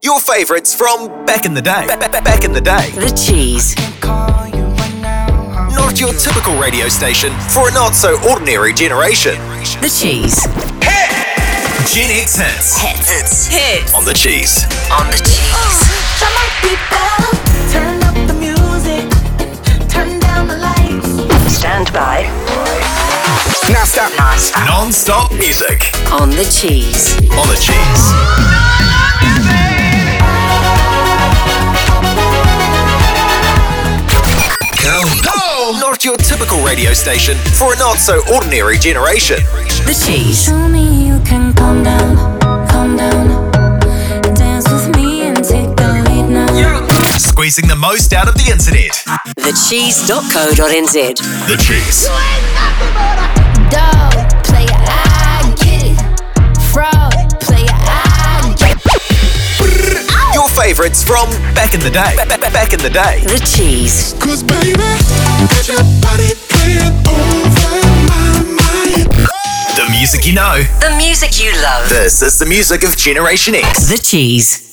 Your favourites from back in the day. Back in the day. The Cheese. Not your typical radio station for a not so ordinary generation. The Cheese. Gen X hits. Hits. On the Cheese. On the Cheese. Come on, people, turn up the music, turn down the lights. Stand by. Non-stop. Non-stop music. On the Cheese. On the Cheese. Not your typical radio station for a not so ordinary generation. The Cheese. Show me you can calm down, dance with me and take the lead now. Squeezing the most out of the internet. Thecheese.co.nz. The Cheese. Dog, player, I get it. Fraud, player, I get it. Your favourites from back in the day. Back in the day. The Cheese. 'Cause baby, got your body playing over my mind. The music you know. The music you love. This is the music of Generation X. The Cheese.